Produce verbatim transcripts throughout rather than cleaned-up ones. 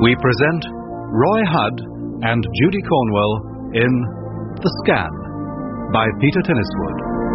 we present Roy Hudd and Judy Cornwell in The Scan by Peter Tenniswood.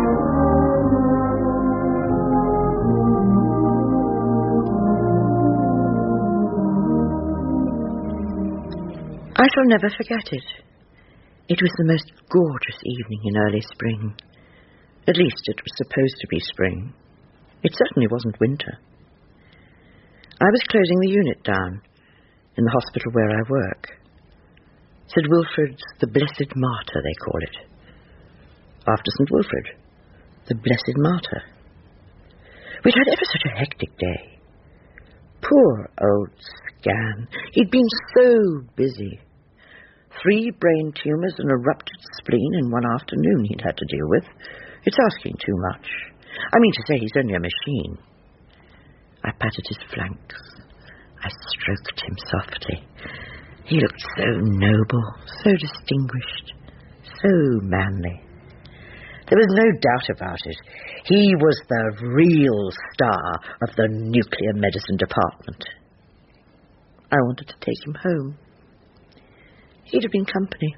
I shall never forget it. It was the most gorgeous evening in early spring. At least it was supposed to be spring. It certainly wasn't winter. I was closing the unit down in the hospital where I work. Saint Wilfrid's the Blessed Martyr, they call it. After Saint Wilfrid, the Blessed Martyr. We'd had ever such a hectic day. Poor old Scan. He'd been so busy. Three brain tumours and a ruptured spleen in one afternoon he'd had to deal with. It's asking too much. I mean to say, he's only a machine. I patted his flanks. I stroked him softly. He looked so noble, so distinguished, so manly. There was no doubt about it. He was the real star of the nuclear medicine department. I wanted to take him home. He'd have been company.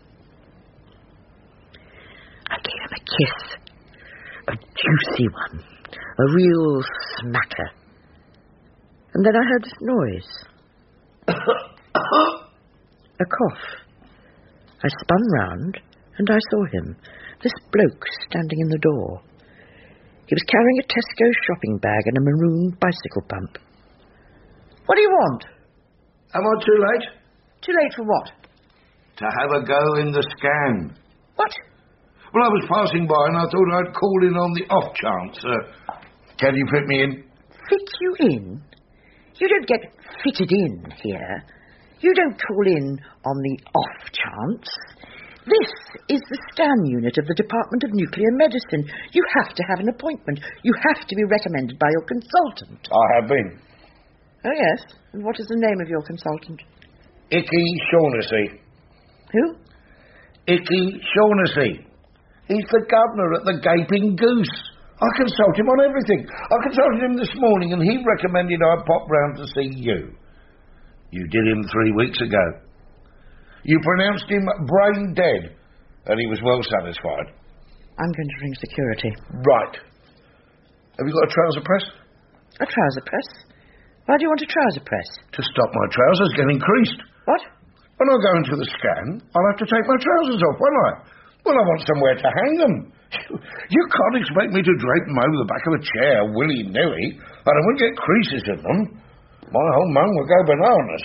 I gave him a kiss. A juicy one. A real smacker. And then I heard this noise. A cough. I spun round and I saw him. This bloke standing in the door. He was carrying a Tesco shopping bag and a maroon bicycle pump. What do you want? Am I too late? Too late for what? To have a go in the scan. What? Well, I was passing by and I thought I'd call in on the off chance. Uh, can you fit me in? Fit you in? You don't get fitted in here. You don't call in on the off chance. This is the scan unit of the Department of Nuclear Medicine. You have to have an appointment. You have to be recommended by your consultant. I have been. Oh, yes. And what is the name of your consultant? Icky Shaughnessy. Who? Icky Shaughnessy. He's the governor at the Gaping Goose. I consult him on everything. I consulted him this morning and he recommended I pop round to see you. You did him three weeks ago. You pronounced him brain dead and he was well satisfied. I'm going to ring security. Right. Have you got a trouser press? A trouser press? Why do you want a trouser press? To stop my trousers getting creased. What? When I go into the scan, I'll have to take my trousers off, won't I? Well, I want somewhere to hang them. You can't expect me to drape them over the back of a chair willy-nilly, and I won't get creases in them. My whole mum will go bananas.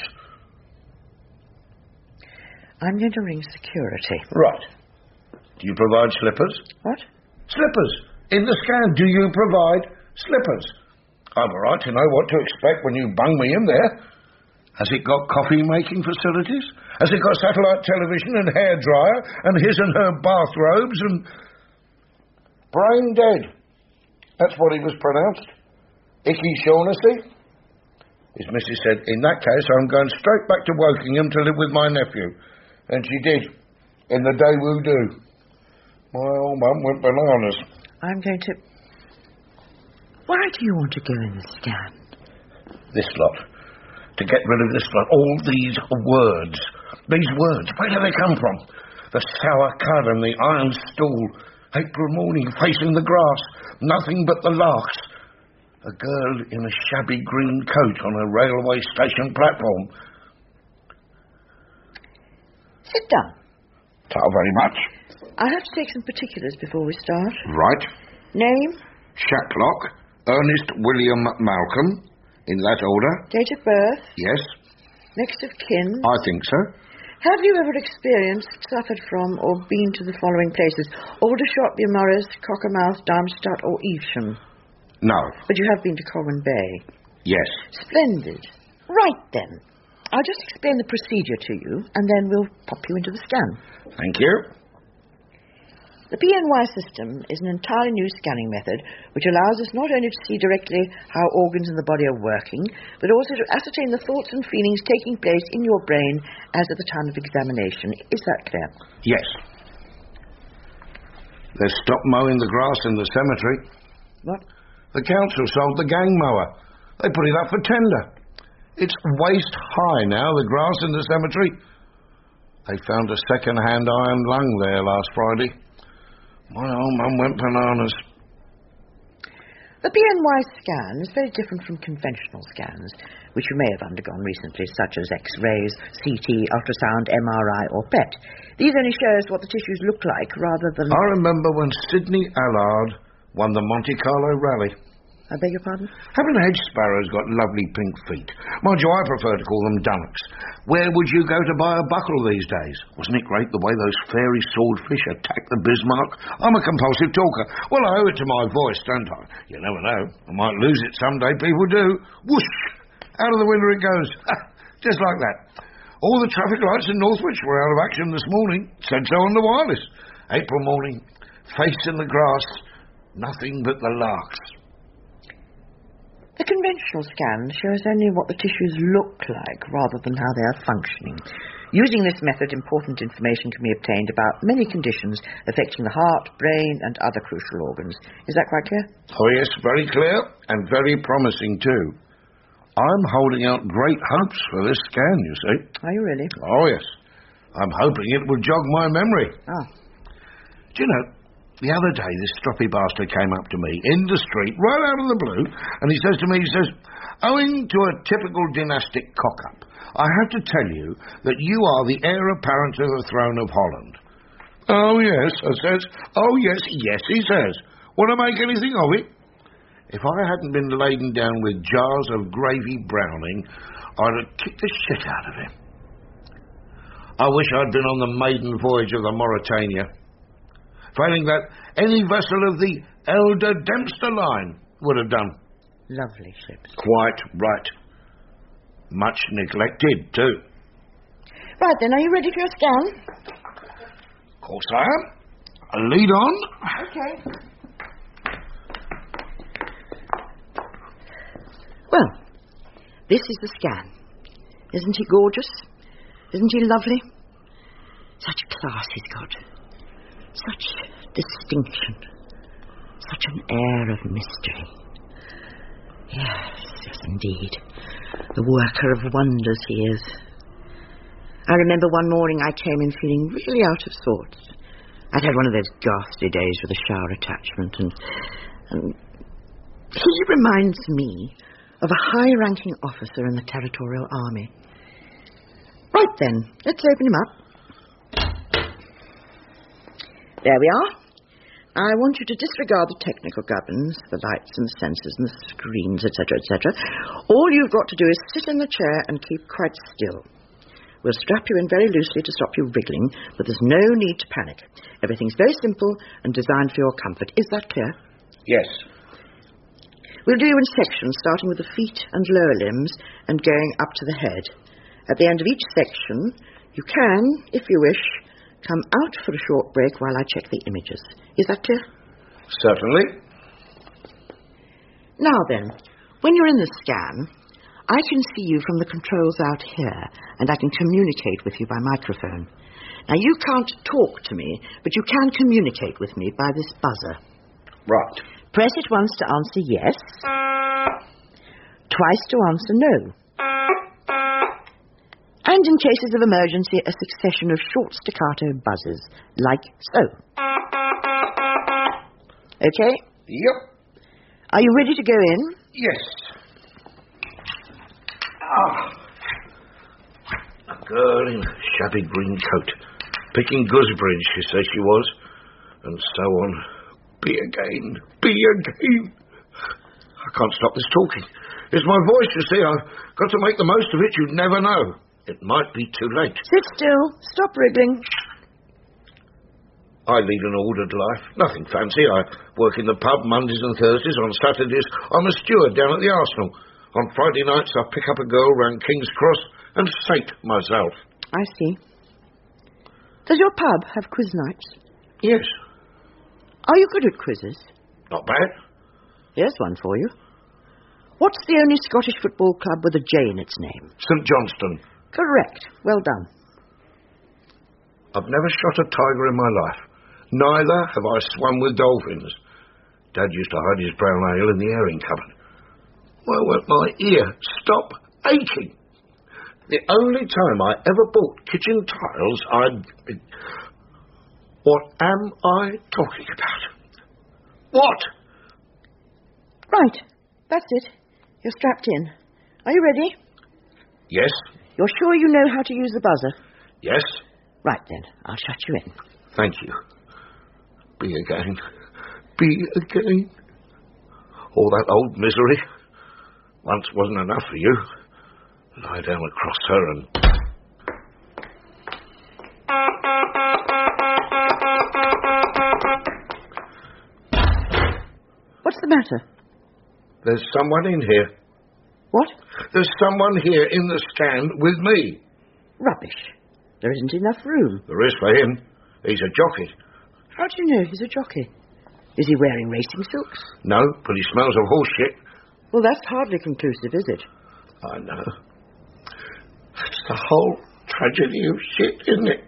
I'm going to ring security. Right. Do you provide slippers? What? Slippers. In the scan, do you provide slippers? I've a right to know what to expect when you bung me in there. Has it got coffee-making facilities? Has it got satellite television and hairdryer and his and her bathrobes and... Brain dead. That's what he was pronounced. Icky Shaughnessy. His missus said, in that case, I'm going straight back to Wokingham to live with my nephew. And she did. In the Daewoo Do. My old mum went bananas. I'm going to... Why do you want to go in the scan? This lot. To get rid of this lot. All these words. These words. Where do they come from? The sour cud and the iron stool. April morning facing the grass. Nothing but the larks. A girl in a shabby green coat on a railway station platform. Sit down. Thank very much. I have to take some particulars before we start. Right. Name? Shacklock. Ernest William Malcolm. In that order. Date of birth? Yes. Next of kin? I think so. Have you ever experienced, suffered from, or been to the following places? Aldershot, Beaumaris, Cockermouth, Darmstadt, or Evesham? No. But you have been to Colwyn Bay? Yes. Splendid. Right then. I'll just explain the procedure to you, and then we'll pop you into the scan. Thank you. The P N Y system is an entirely new scanning method which allows us not only to see directly how organs in the body are working, but also to ascertain the thoughts and feelings taking place in your brain as at the time of examination. Is that clear? Yes. They've stopped mowing the grass in the cemetery. What? The council sold the gang mower. They put it up for tender. It's waist high now, the grass in the cemetery. They found a second-hand iron lung there last Friday. My old mum went bananas. The B N Y scan is very different from conventional scans, which you may have undergone recently, such as X-rays, C T, ultrasound, M R I, or P E T. These only show us what the tissues look like, rather than... I remember when Sidney Allard won the Monte Carlo Rally. I beg your pardon? Haven't hedge sparrows got lovely pink feet? Mind you, I prefer to call them dunnocks. Where would you go to buy a buckle these days? Wasn't it great the way those fairy swordfish attacked the Bismarck? I'm a compulsive talker. Well, I owe it to my voice, don't I? You never know. I might lose it someday. People do. Whoosh! Out of the window it goes. Just like that. All the traffic lights in Northwich were out of action this morning. Said so on the wireless. April morning. Face in the grass. Nothing but the larks. The conventional scan shows only what the tissues look like rather than how they are functioning. Using this method, important information can be obtained about many conditions affecting the heart, brain, and other crucial organs. Is that quite clear? Oh, yes, very clear and very promising, too. I'm holding out great hopes for this scan, you see. Are you really? Oh, yes. I'm hoping it will jog my memory. Ah. Do you know... The other day, this stroppy bastard came up to me in the street, right out of the blue, and he says to me, he says, owing to a typical dynastic cock-up, I have to tell you that you are the heir apparent to the throne of Holland. Oh, yes, I says. Oh, yes, yes, he says. Want to make anything of it? If I hadn't been laden down with jars of gravy browning, I'd have kicked the shit out of him. I wish I'd been on the maiden voyage of the Mauretania. Failing that, any vessel of the Elder Dempster line would have done. Lovely ships. Quite right. Much neglected, too. Right then, are you ready for your scan? Of course I am. I'll lead on. Okay. Well, this is the scan. Isn't he gorgeous? Isn't he lovely? Such class he's got. Such distinction. Such an air of mystery. Yes, yes, indeed. The worker of wonders he is. I remember one morning I came in feeling really out of sorts. I'd had one of those ghastly days with a shower attachment, and, and he reminds me of a high-ranking officer in the Territorial Army. Right then, let's open him up. There we are. I want you to disregard the technical gubbins, the lights and the sensors and the screens, et cetera, et cetera. All you've got to do is sit in the chair and keep quite still. We'll strap you in very loosely to stop you wriggling, but there's no need to panic. Everything's very simple and designed for your comfort. Is that clear? Yes. We'll do you in sections, starting with the feet and lower limbs and going up to the head. At the end of each section, you can, if you wish, come out for a short break while I check the images. Is that clear? Certainly. Now then, when you're in the scan, I can see you from the controls out here, and I can communicate with you by microphone. Now, you can't talk to me, but you can communicate with me by this buzzer. Right. Press it once to answer yes, twice to answer no. And in cases of emergency, a succession of short staccato buzzes, like so. Okay? Yep. Are you ready to go in? Yes. Ah. A girl in a shabby green coat, picking gooseberries, she says she was, and so on. Be again, be again. I can't stop this talking. It's my voice, you see. I've got to make the most of it. You'd never know. It might be too late. Sit still. Stop wriggling. I lead an ordered life. Nothing fancy. I work in the pub Mondays and Thursdays. On Saturdays, I'm a steward down at the Arsenal. On Friday nights, I pick up a girl round King's Cross and sate myself. I see. Does your pub have quiz nights? Yes. Are you good at quizzes? Not bad. Here's one for you. What's the only Scottish football club with a J in its name? St Johnstone. Correct. Well done. I've never shot a tiger in my life. Neither have I swum with dolphins. Dad used to hide his brown ale in the airing cupboard. Why won't my ear stop aching. The only time I ever bought kitchen tiles, I'd... What am I talking about? What? Right, that's it. You're strapped in. Are you ready? Yes. You're sure you know how to use the buzzer? Yes. Right then, I'll shut you in. Thank you. Be again. Be again. All that old misery once wasn't enough for you. Lie down across her and... What's the matter? There's someone in here. What? There's someone here in the stand with me. Rubbish. There isn't enough room. There is for him. He's a jockey. How do you know he's a jockey? Is he wearing racing silks? No, but he smells of horse shit. Well, that's hardly conclusive, is it? I know. It's the whole tragedy of shit, isn't it?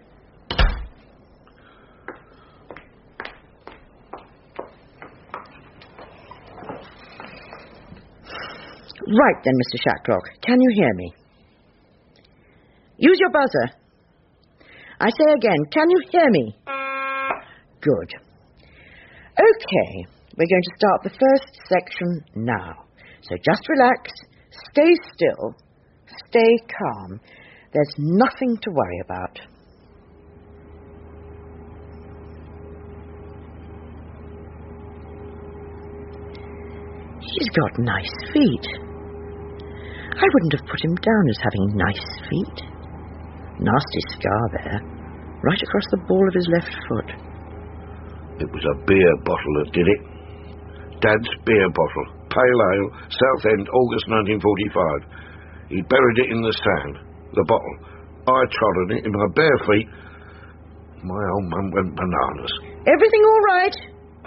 Right then, Mister Shatlock. Can you hear me? Use your buzzer. I say again, can you hear me? Good. Okay, we're going to start the first section now. So just relax, stay still, stay calm. There's nothing to worry about. He's got nice feet. I wouldn't have put him down as having nice feet. Nasty scar there, right across the ball of his left foot. It was a beer bottle that did it. Dad's beer bottle, pale ale, Southend, August nineteen forty-five. He buried it in the sand, the bottle. I trod on it in my bare feet. My old mum went bananas. Everything all right?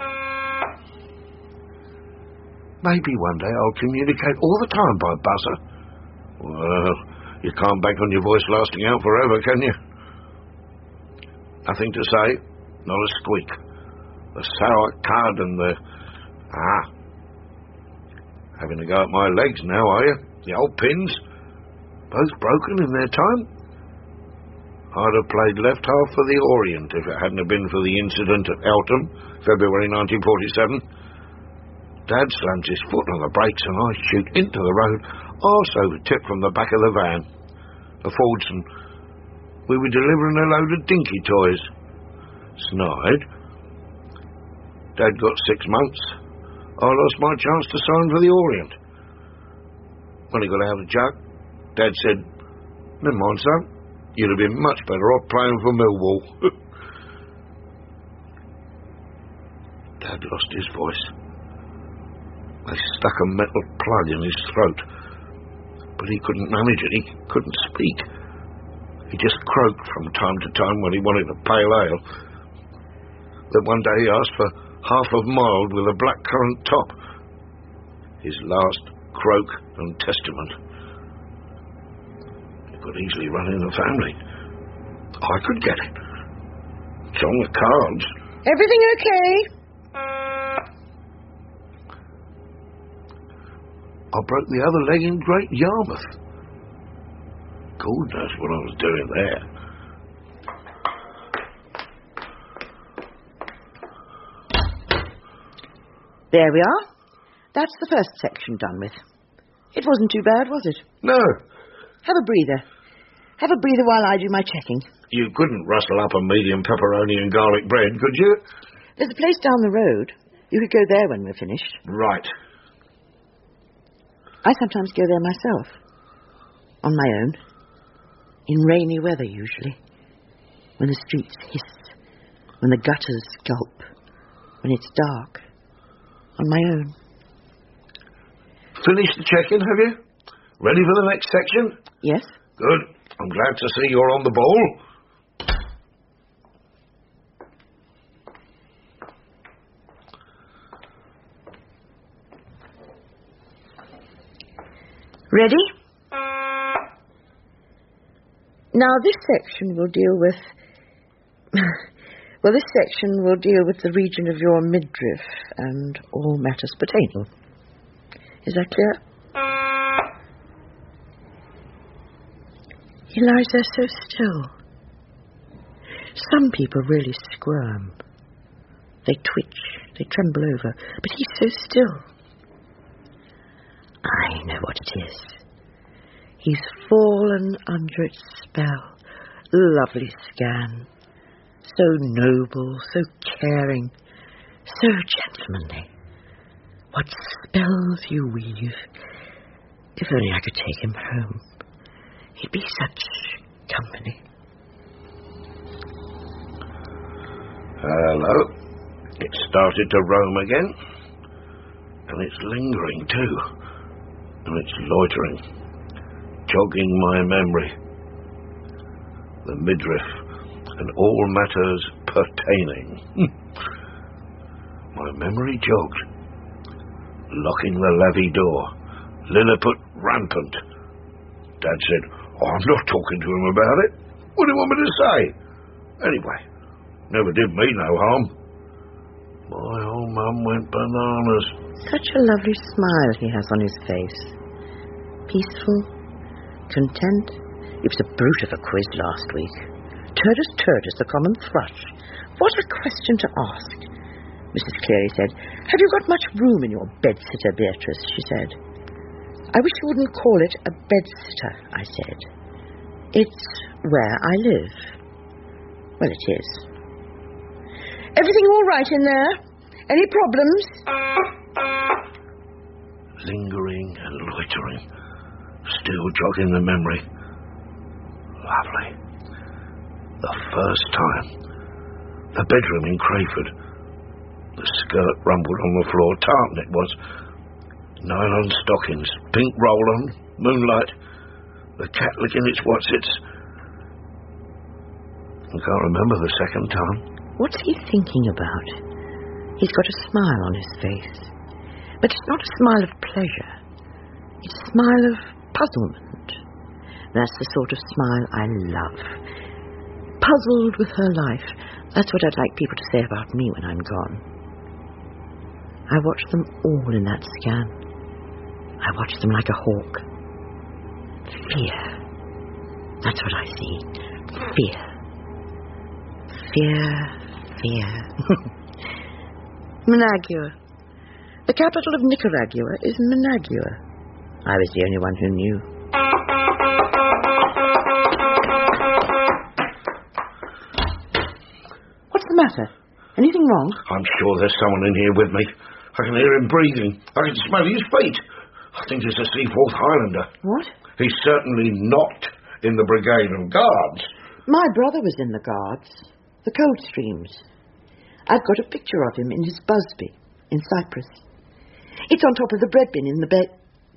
Maybe one day I'll communicate all the time by buzzer. Well, you can't bank on your voice lasting out forever, can you? Nothing to say, not a squeak. The sour card and the... Ah. Having a go at my legs now, are you? The old pins? Both broken in their time? I'd have played left half for the Orient if it hadn't have been for the incident at Eltham, February nineteen forty-seven. Dad slams his foot on the brakes and I shoot into the road, arse over tip from the back of the van. A Fordson. We were delivering a load of dinky toys. Snide. Dad got six months. I lost my chance to sign for the Orient. When he got out of jail, Dad said, "Never mind, son. You'd have been much better off playing for Millwall." Dad lost his voice. They stuck a metal plug in his throat. But he couldn't manage it. He couldn't speak. He just croaked from time to time when he wanted a pale ale. Then one day he asked for half of mild with a blackcurrant top. His last croak and testament. It could easily run in the family. I could get it. It's on the cards. Everything okay? I broke the other leg in Great Yarmouth. God knows what I was doing there. There we are. That's the first section done with. It wasn't too bad, was it? No. Have a breather. Have a breather while I do my checking. You couldn't rustle up a medium pepperoni and garlic bread, could you? There's a place down the road. You could go there when we're finished. Right. I sometimes go there myself. On my own. In rainy weather, usually. When the streets hiss. When the gutters gulp. When it's dark. On my own. Finished the check-in, have you? Ready for the next section? Yes. Good. I'm glad to see you're on the ball. Ready? Now this section will deal with... well, this section will deal with the region of your midriff and all matters pertaining. Is that clear? He lies there so still. Some people really squirm. They twitch, they tremble over, but he's so still. I know what it is. He's fallen under its spell. Lovely Scan. So noble, so caring, so gentlemanly. What spells you weave. If only I could take him home. He'd be such company. Hello. It started to roam again. And it's lingering too. And it's loitering. Jogging my memory. The midriff and all matters pertaining. My memory jogged. Locking the levee door. Lilliput rampant. Dad said, oh, I'm not talking to him about it. What do you want me to say? Anyway, never did me no harm. My old mum went bananas. Such a lovely smile he has on his face. Peaceful, content. It was a brute of a quiz last week. Turdus turdus, the common thrush. What a question to ask. Missus Cleary said, have you got much room in your bedsitter, Beatrice? She said. I wish you wouldn't call it a bedsitter, I said. It's where I live. Well, it is. Everything all right in there? Any problems? Lingering and loitering. Still jogging the memory. Lovely. The first time. The bedroom in Crayford. The skirt rumbled on the floor. Tartan it was. Nylon stockings. Pink roll-on. Moonlight. The cat licking its whatsits. I can't remember the second time. What's he thinking about? He's got a smile on his face. But it's not a smile of pleasure. It's a smile of puzzlement. That's the sort of smile I love. Puzzled with her life. That's what I'd like people to say about me when I'm gone. I watch them all in that scan. I watch them like a hawk. Fear. That's what I see. Fear. Fear, fear. Managua. The capital of Nicaragua is Managua. I was the only one who knew. What's the matter? Anything wrong? I'm sure there's someone in here with me. I can hear him breathing. I can smell his feet. I think it's a Seaforth Highlander. What? He's certainly not in the Brigade of Guards. My brother was in the Guards. The Coldstreams. I've got a picture of him in his Busby, in Cyprus. It's on top of the bread bin in the bed...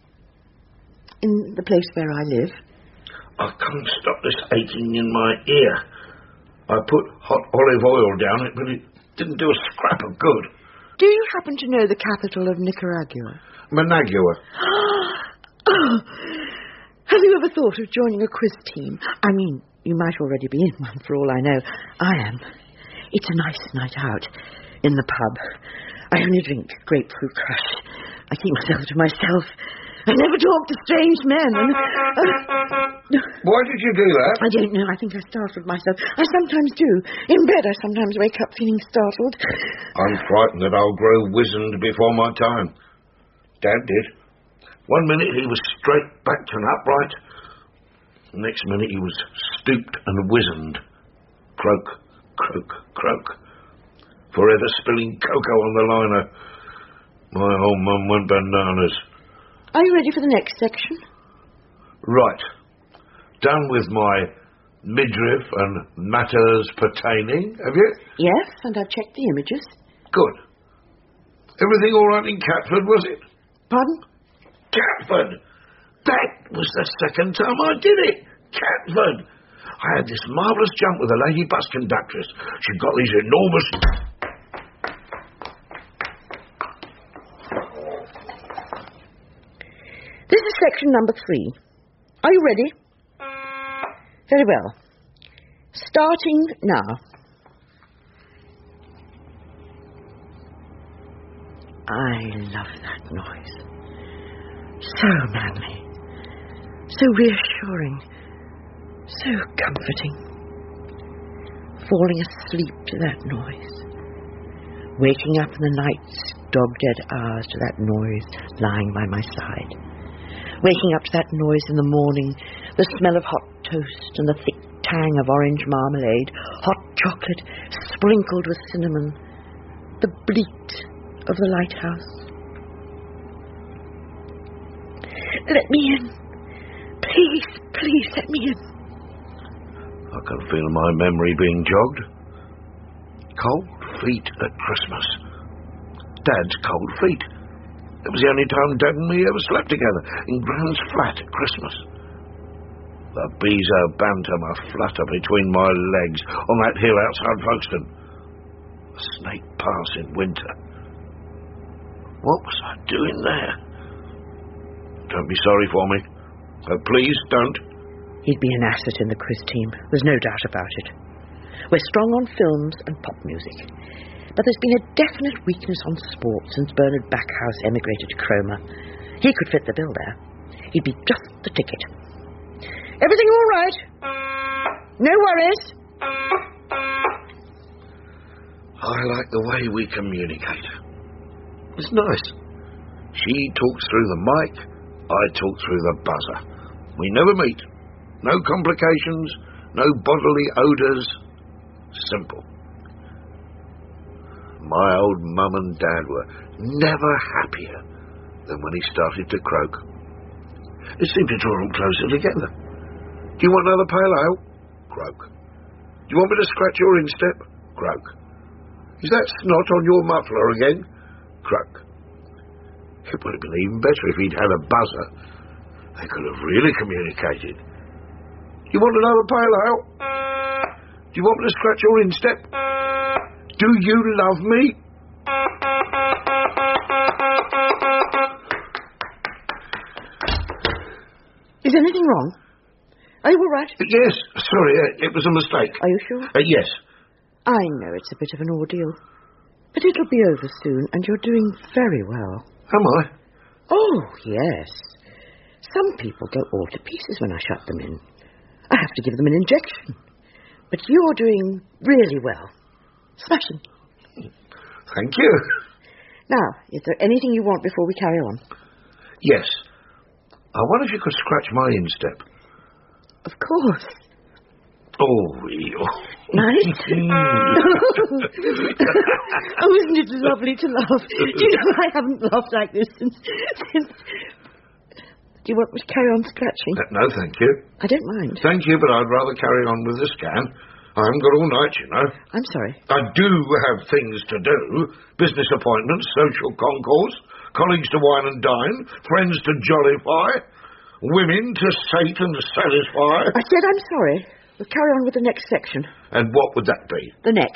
in the place where I live. I can't stop this aching in my ear. I put hot olive oil down it, but it didn't do a scrap of good. Do you happen to know the capital of Nicaragua? Managua. Oh, have you ever thought of joining a quiz team? I mean, you might already be in one for all I know. I am. It's a nice night out in the pub. I only drink grapefruit crush. I keep myself to myself. I never talk to strange men. And, uh, Why did you do that? I don't know. I think I startled myself. I sometimes do. In bed, I sometimes wake up feeling startled. I'm frightened that I'll grow wizened before my time. Dad did. One minute he was straight backed and upright. The next minute he was stooped and wizened. Croak, croak, croak. Forever spilling cocoa on the liner. My old mum went bananas. Are you ready for the next section? Right. Done with my midriff and matters pertaining, have you? Yes, and I've checked the images. Good. Everything all right in Catford, was it? Pardon? Catford! That was the second time I did it. Catford! I had this marvellous jump with a lady bus conductress. She'd got these enormous... This is section number three. Are you ready? Very well. Starting now. I love that noise. So manly. So reassuring. So comforting. Falling asleep to that noise. Waking up in the night's dog-dead hours to that noise lying by my side. Waking up to that noise in the morning, the smell of hot toast and the thick tang of orange marmalade, hot chocolate sprinkled with cinnamon, the bleat of the lighthouse. Let me in. Please, please let me in. I can feel my memory being jogged. Cold feet at Christmas. Dad's cold feet. It was the only time Dad and me ever slept together, in Gran's flat at Christmas. The Beezer bantam flutter between my legs on that hill outside Folkestone. A snake pass in winter. What was I doing there? Don't be sorry for me. Oh, please don't. He'd be an asset in the quiz team. There's no doubt about it. We're strong on films and pop music. But there's been a definite weakness on sport since Bernard Backhouse emigrated to Cromer. He could fit the bill there. He'd be just the ticket. Everything all right? No worries? I like the way we communicate. It's nice. She talks through the mic, I talk through the buzzer. We never meet. No complications, no bodily odours. Simple. My old mum and dad were never happier than when he started to croak. It seemed to draw them closer together. Do you want another pale ale? Croak. Do you want me to scratch your instep? Croak. Is that snot on your muffler again? Croak. It would have been even better if he'd had a buzzer. They could have really communicated. Do you want another pale ale? Do you want me to scratch your instep? Do you love me? Is anything wrong? Are you all right? Yes, sorry, uh, it was a mistake. Are you sure? Uh, yes. I know it's a bit of an ordeal. But it'll be over soon, and you're doing very well. Am I? Oh, yes. Some people go all to pieces when I shut them in. I have to give them an injection. But you're doing really well. Smashing. Thank you. Now, is there anything you want before we carry on? Yes. I wonder if you could scratch my instep. Of course. Oh, ew. Nice? Oh, isn't it lovely to laugh? Do you know, I haven't laughed like this since... since... Do you want me to carry on scratching? Uh, no, thank you. I don't mind. Thank you, but I'd rather carry on with the scan. I haven't got all night, you know. I'm sorry. I do have things to do. Business appointments, social concourse, colleagues to wine and dine, friends to jollify, women to sate and satisfy. I said I'm sorry. We'll carry on with the next section. And what would that be? The neck.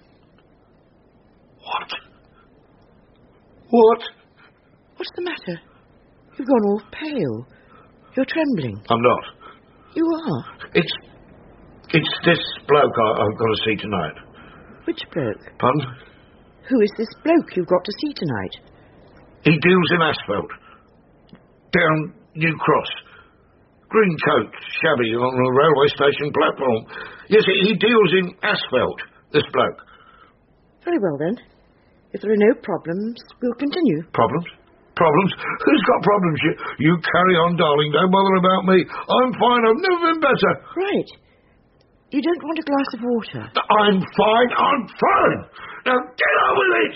What? What? What's the matter? You've gone all pale. You're trembling. I'm not. You are. It's... It's this bloke I, I've got to see tonight. Which bloke? Pardon? Who is this bloke you've got to see tonight? He deals in asphalt. Down New Cross. Green coat, shabby, on a railway station platform. Yes, he, he deals in asphalt, this bloke. Very well, then. If there are no problems, we'll continue. Problems? Problems? Who's got problems? You, you carry on, darling. Don't bother about me. I'm fine. I've never been better. Right. You don't want a glass of water? I'm fine. I'm fine. Now get on with it.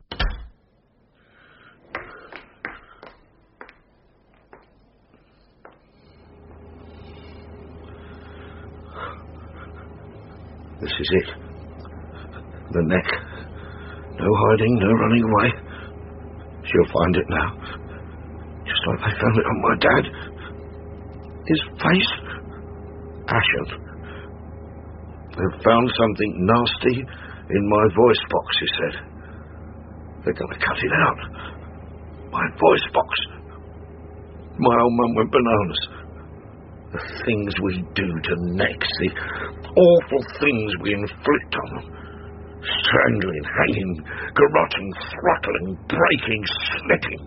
This is it. The neck. No hiding, no running away. She'll find it now. Just like they found it on my dad. His face. Ashen. They've found something nasty in my voice box, he said. They're going to cut it out. My voice box. My old mum went bananas. The things we do to necks, the awful things we inflict on them. Strangling, hanging, garrotting, throttling, breaking, slitting.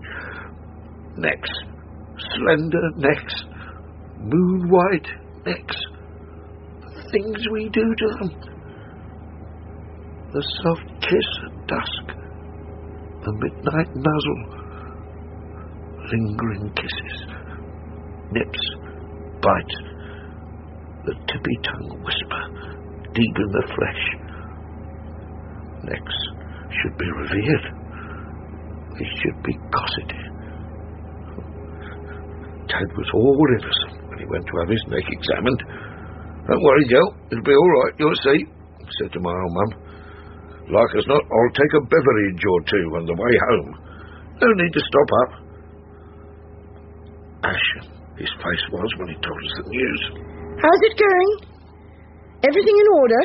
Necks. Slender necks. Moon-white necks. things we do to them. The soft kiss at dusk, the midnight nuzzle, lingering kisses, nips, bites, the tippy tongue whisper deep in the flesh. Necks should be revered. They should be cosseted. Tad was all innocent when he went to have his neck examined. Don't worry, Joe, it'll be all right, you'll see, I said to my old mum. Like as not, I'll take a beverage or two on the way home. No need to stop up. Ashen his face was when he told us the news. How's it going? Everything in order?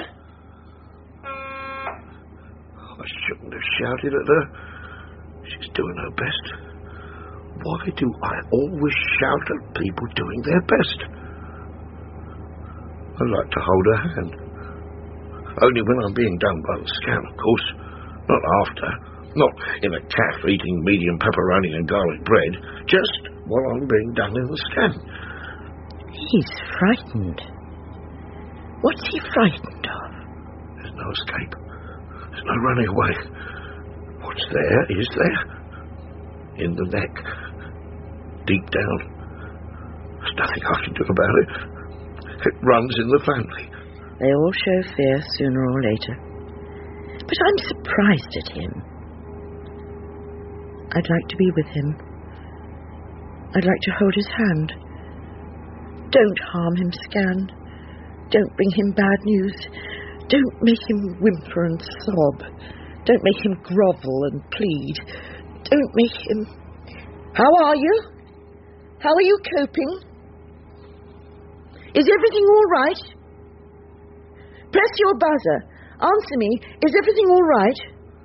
I shouldn't have shouted at her. She's doing her best. Why do I always shout at people doing their best? I like to hold her hand. Only when I'm being done by the scan, of course. Not after. Not in a caff eating medium pepperoni and garlic bread. Just while I'm being done in the scan. He's frightened. What's he frightened of? There's no escape. There's no running away. What's there is there. In the neck. Deep down. There's nothing I can do about it. It runs in the family. They all show fear sooner or later. But I'm surprised at him. I'd like to be with him. I'd like to hold his hand. Don't harm him, Scan. Don't bring him bad news. Don't make him whimper and sob. Don't make him grovel and plead. Don't make him... How are you? How are you coping? Is everything all right? Press your buzzer. Answer me. Is everything all right?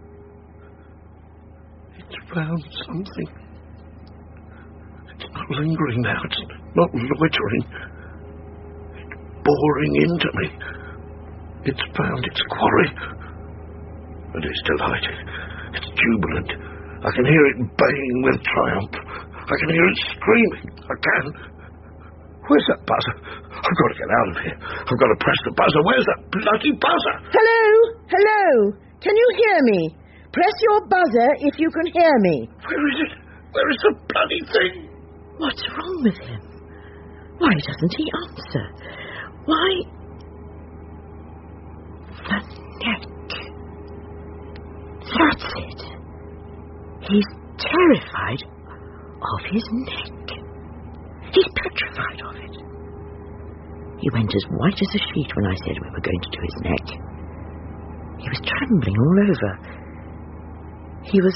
It's found something. It's not lingering now. It's not loitering. It's boring into me. It's found its quarry. And it's delighted. It's jubilant. I can hear it baying with triumph. I can hear it screaming. I can. Where's that buzzer? I've got to get out of here. I've got to press the buzzer. Where's that bloody buzzer? Hello? Hello? Can you hear me? Press your buzzer if you can hear me. Where is it? Where is the bloody thing? What's wrong with him? Why doesn't he answer? Why... The neck. That's it. He's terrified of his neck. He's petrified of it. He went as white as a sheet when I said we were going to do his neck. He was trembling all over. He was...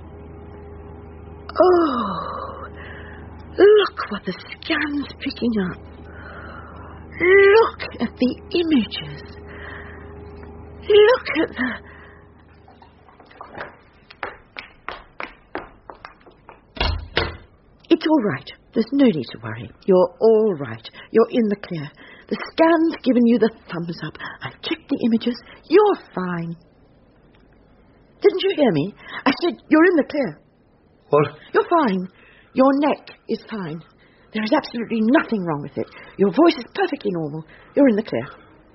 Oh! Look what the scan's picking up. Look at the images. Look at the... It's all right. There's no need to worry. You're all right. You're in the clear. The scan's given you the thumbs up. I've checked the images. You're fine. Didn't you hear me? I said you're in the clear. What? You're fine. Your neck is fine. There is absolutely nothing wrong with it. Your voice is perfectly normal. You're in the clear.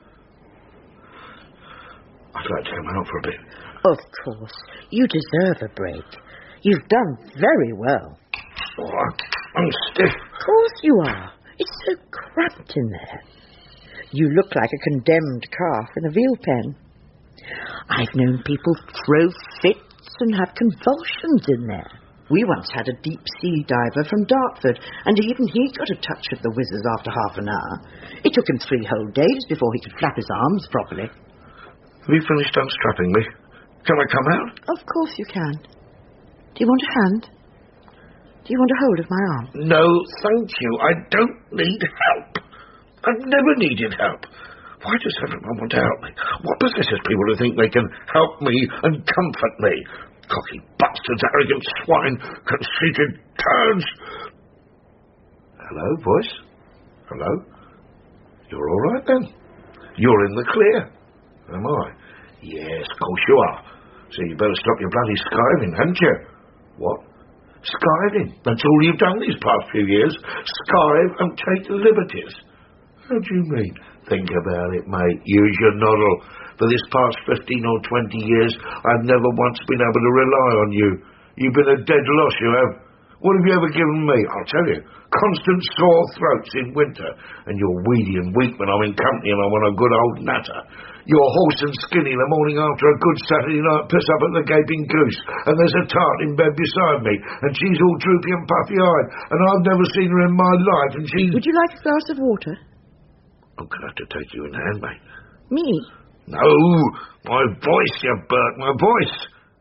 I'd like to come out for a bit. Of course. You deserve a break. You've done very well. Oh, I'm, I'm stiff. Of course you are. It's so cramped in there. You look like a condemned calf in a veal pen. I've known people throw fits and have convulsions in there. We once had a deep-sea diver from Dartford, and even he got a touch of the whizzes after half an hour. It took him three whole days before he could flap his arms properly. Have you finished unstrapping me? Can I come out? Of course you can. Do you want a hand? Do you want a hold of my arm? No, thank you. I don't need help. I've never needed help. Why does everyone want to help me? What possesses people who think they can help me and comfort me? Cocky bastards, arrogant swine, conceited turds. Hello, voice? Hello? You're all right, then? You're in the clear. Am I? Yes, of course you are. So you better stop your bloody skiving, hadn't you? What? Skiving? That's all you've done these past few years. Skive and take liberties. How do you mean? Think about it, mate. Use your noddle. For this past fifteen or twenty years, I've never once been able to rely on you. You've been a dead loss, you have. What have you ever given me? I'll tell you. Constant sore throats in winter, and you're weedy and weak when I'm in company and I want a good old natter. You're hoarse and skinny the morning after a good Saturday night piss up at the Gaping Goose, and there's a tart in bed beside me, and she's all droopy and puffy-eyed, and I've never seen her in my life, and she's... Would you like a glass of water? I'm going to have to take you in hand, mate. Me? No, my voice, you Bert, my voice.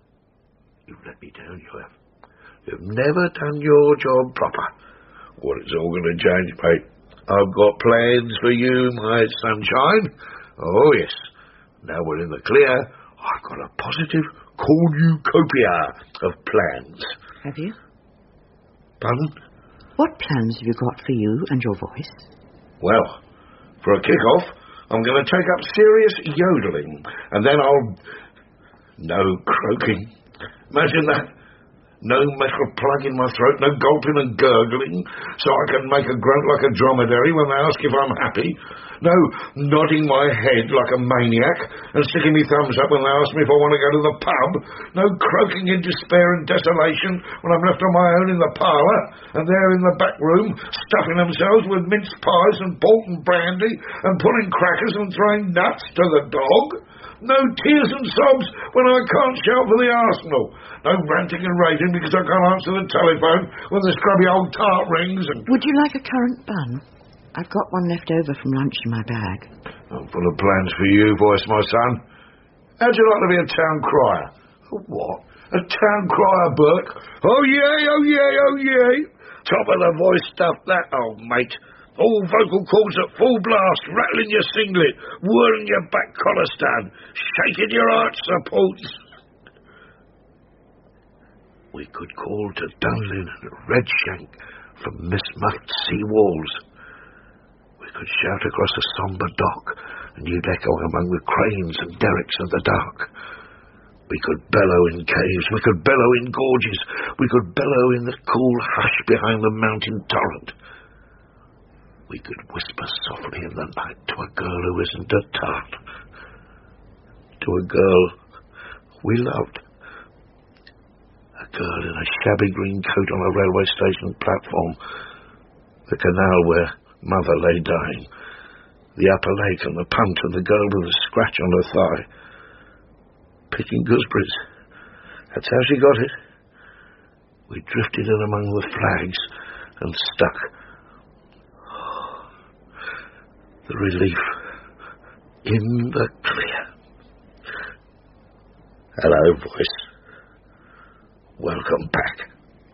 You've let me down, you have. You've never done your job proper. Well, it's all going to change, mate. I've got plans for you, my sunshine. Oh, yes. Now we're in the clear. I've got a positive cornucopia of plans. Have you? Pardon? What plans have you got for you and your voice? Well, for a kick-off, I'm going to take up serious yodeling, and then I'll... No croaking. Imagine that. No metal plug in my throat, no gulping and gurgling, so I can make a grunt like a dromedary when they ask if I'm happy. No nodding my head like a maniac and sticking me thumbs up when they ask me if I want to go to the pub. No croaking in despair and desolation when I'm left on my own in the parlour, and they're in the back room stuffing themselves with mince pies and Bolton brandy and pulling crackers and throwing nuts to the dog. No tears and sobs when I can't shout for the Arsenal. No ranting and raving because I can't answer the telephone when the scrubby old tart rings. And would you like a currant bun? I've got one left over from lunch in my bag. I'm full of plans for you, voice, my son. How'd you like to be a town crier? A what? A town crier, Burke? Oh, yay, oh, yay, oh, yay. Top of the voice stuff, that, old mate. All vocal cords at full blast, rattling your singlet, whirling your back collar stand, shaking your arch supports. We could call to Dunlin and Redshank from mismuffed sea walls. We could shout across a sombre dock, and you'd echo among the cranes and derricks of the dark. We could bellow in caves, we could bellow in gorges, we could bellow in the cool hush behind the mountain torrent. We could whisper softly in the night to a girl who isn't a tart. To a girl we loved. A girl in a shabby green coat on a railway station platform. The canal where Mother lay dying. The upper lake and the punt and the girl with a scratch on her thigh. Picking gooseberries. That's how she got it. We drifted in among the flags and stuck. The relief in the clear. Hello, voice. Welcome back.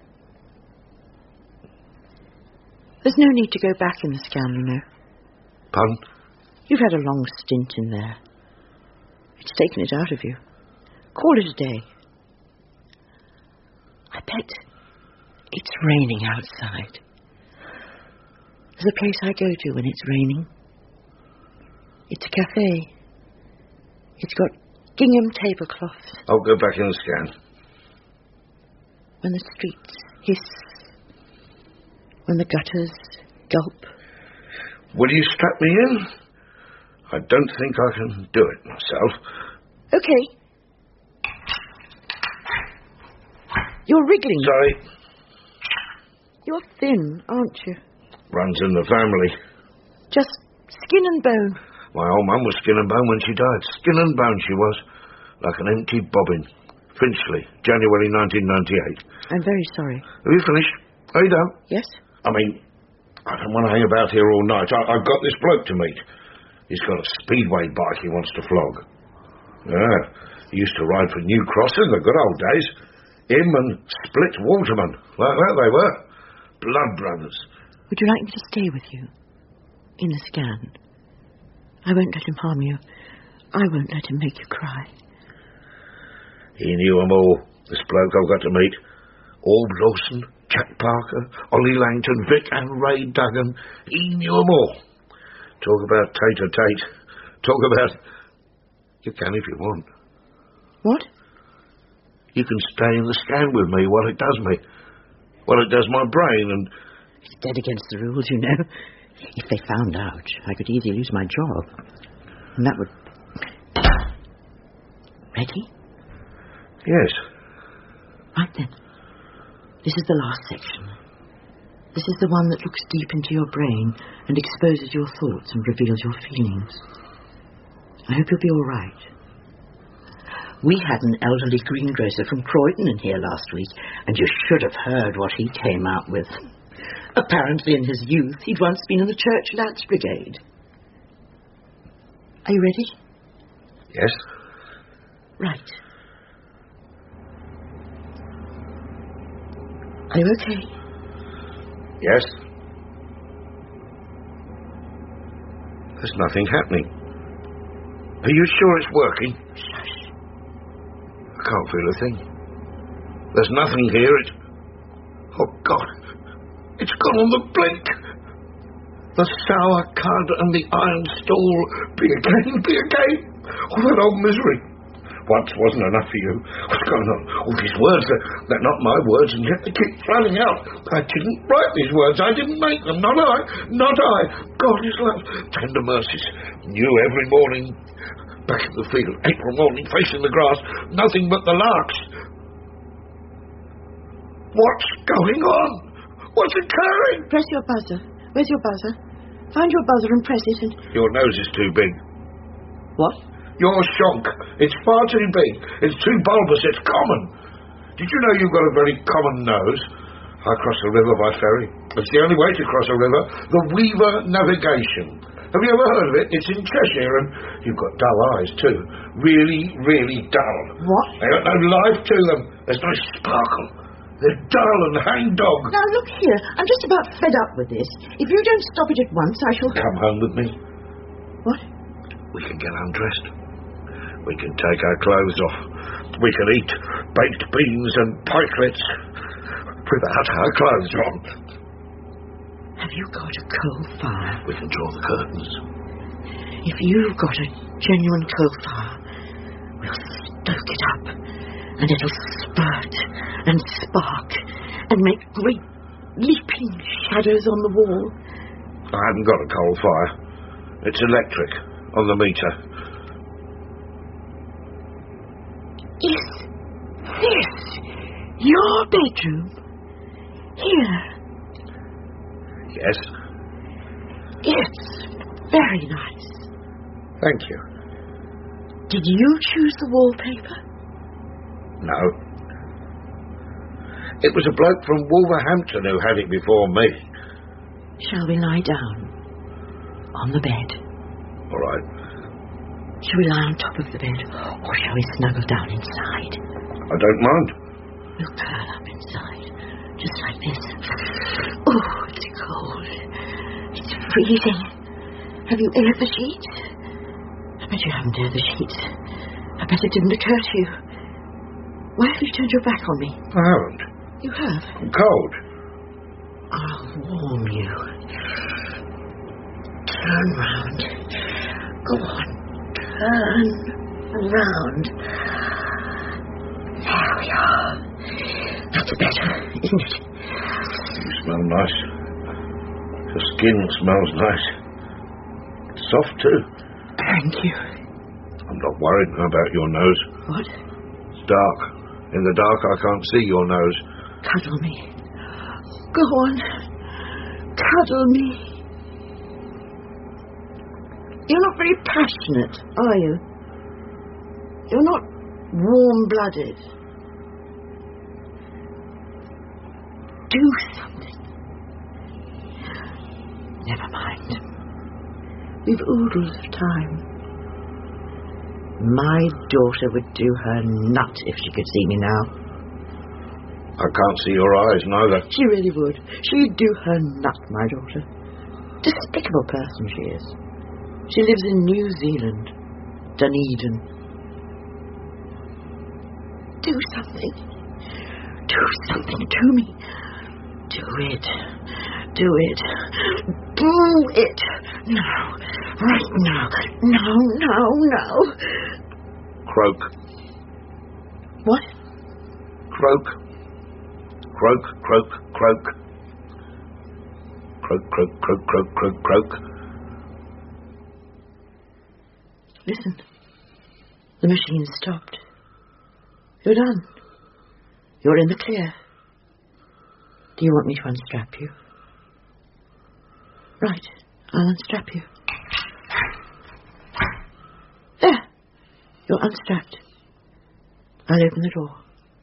There's no need to go back in the scan, you know. Pardon? You've had a long stint in there. It's taken it out of you. Call it a day. I bet it's raining outside. There's a place I go to when it's raining. It's a cafe. It's got gingham tablecloths. I'll go back in the scan. When the streets hiss. When the gutters gulp. Will you strap me in? I don't think I can do it myself. Okay. You're wriggling. Sorry. You're thin, aren't you? Runs in the family. Just skin and bone. My old mum was skin and bone when she died. Skin and bone she was. Like an empty bobbin. Finchley, January nineteen ninety-eight. I'm very sorry. Have you finished? Are you done? Yes. I mean, I don't want to hang about here all night. I, I've got this bloke to meet. He's got a speedway bike he wants to flog. Yeah. He used to ride for New Cross in the good old days. Him and Split Waterman. Like that they were. Blood brothers. Would you like me to stay with you? In the scan? I won't let him harm you. I won't let him make you cry. He knew 'em all, this bloke I've got to meet. Orb Lawson, Jack Parker, Ollie Langton, Vic and Ray Duggan. He knew 'em all. Talk about tate-a-tate. Talk about... You can if you want. What? You can stay in the scan with me while it does me. While it does my brain and... It's dead against the rules, you know. If they found out, I could easily lose my job. And that would... Ready? Yes. Right then. This is the last section. This is the one that looks deep into your brain and exposes your thoughts and reveals your feelings. I hope you'll be all right. We had an elderly greengrocer from Croydon in here last week, and you should have heard what he came out with. Apparently in his youth he'd once been in the Church Lads Brigade. Are you ready? Yes. Right. Are you okay? Yes. There's nothing happening. Are you sure it's working? Shush. I can't feel a thing. There's nothing here. It's... Oh, God. It's gone on the blink. The sour cud and the iron stool. Be again, be again. Oh, that old misery. Once wasn't enough for you. What's going on? All these words, they're, they're not my words, and yet they keep flooding out. I didn't write these words. I didn't make them. Not I. Not I. God is love. Tender mercies. New every morning. Back in the field. April morning, facing the grass. Nothing but the larks. What's going on? What's occurring? Press your buzzer. Where's your buzzer? Find your buzzer and press it and... Your nose is too big. What? Your shonk. It's far too big. It's too bulbous. It's common. Did you know you've got a very common nose? I cross the river by ferry. It's the only way to cross a river. The Weaver Navigation. Have you ever heard of it? It's in Cheshire, and you've got dull eyes, too. Really, really dull. What? They got no life to them. There's no sparkle. They're dull and hangdog. Now, look here. I'm just about fed up with this. If you don't stop it at once, I shall... Come home with me. What? We can get undressed. We can take our clothes off. We can eat baked beans and pikelets without our clothes on. Have you got a coal fire? We can draw the curtains. If you've got a genuine coal fire, we'll stoke it up, and it'll spurt and spark and make great leaping shadows on the wall. I haven't got a coal fire. It's electric on the meter. Is this your bedroom? Here? Yes. It's very nice. Thank you. Did you choose the wallpaper? No. It was a bloke from Wolverhampton who had it before me. Shall we lie down? On the bed? All right. Shall we lie on top of the bed, or shall we snuggle down inside? I don't mind. We'll curl up inside, just like this. Oh, it's cold. It's freezing. Have you aired the sheets? I bet you haven't aired the sheets. I bet it didn't occur to you. Why have you turned your back on me? I haven't. You have? I'm cold. I'll warm you. Turn round. Go on. Turn round. There we are. That's better, isn't it? You smell nice. Your skin smells nice. Soft, too. Thank you. I'm not worried about your nose. What? It's dark. In the dark, I can't see your nose. Cuddle me. Go on. Cuddle me. You're not very passionate, are you? You're not warm-blooded. Do something. Never mind. We've oodles of time. My daughter would do her nut if she could see me now. I can't see your eyes, neither. She really would. She'd do her nut, my daughter. Despicable person she is. She lives in New Zealand, Dunedin. Do something. Do something to me. Do it. Do it. Do it. Now. Right now. Now, now, now. Croak. What? Croak. Croak, croak, croak. Croak, croak, croak, croak, croak, croak. Listen. The machine's stopped. You're done. You're in the clear. Do you want me to unstrap you? Right. I'll unstrap you. There. You're unstrapped. I'll open the door.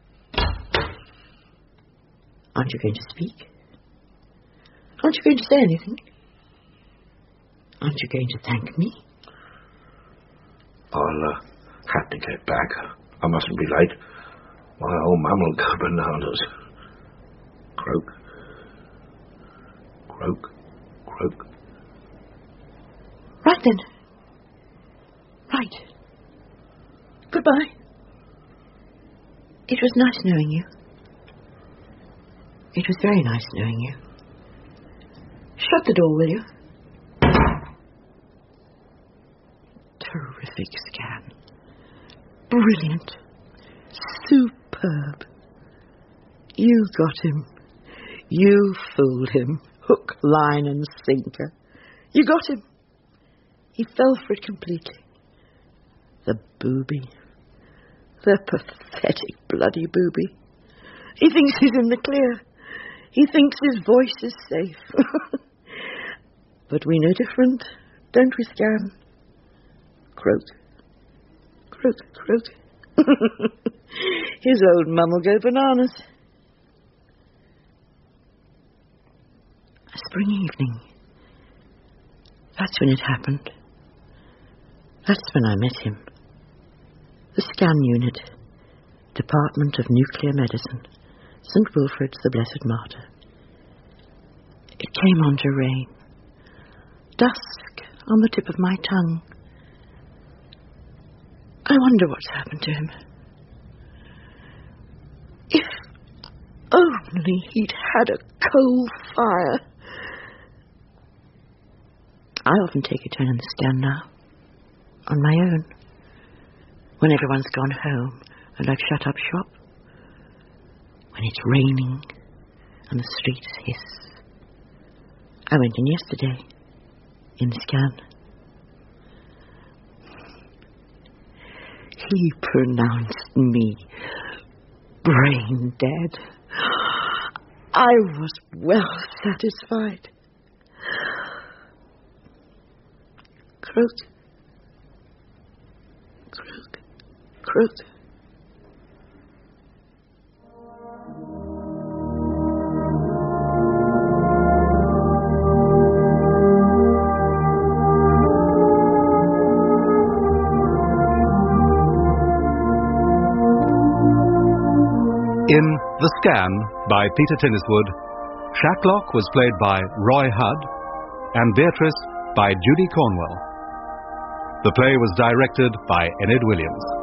Aren't you going to speak? Aren't you going to say anything? Aren't you going to thank me? I'll uh, have to get back. I mustn't be late. My old mum will go bananas. Croak. Croak. Croak. Right then. Right. Goodbye. It was nice knowing you. It was very nice knowing you. Shut the door, will you? Terrific scan. Brilliant. Superb. You got him. You fooled him. Hook, line and sinker. You got him. He fell for it completely. The booby. The pathetic bloody booby. He thinks he's in the clear. He thinks his voice is safe. But we know different, don't we, Scan? Croak. Croak, croak. His old mum will go bananas. A spring evening. That's when it happened. That's when I met him. The Scan Unit, Department of Nuclear Medicine, Saint Wilfrid's the Blessed Martyr. It came on to rain. Dusk on the tip of my tongue. I wonder what's happened to him. If only he'd had a coal fire. I often take a turn in the Scan now, on my own, when everyone's gone home and I've shut up shop, when it's raining and the streets hiss. I went in yesterday, in the Scan. He pronounced me brain dead. I was well satisfied. Croak. Croak. Croak. In The Scan by Peter Tinniswood, Shacklock was played by Roy Hudd and Beatrice by Judy Cornwell. The play was directed by Enid Williams.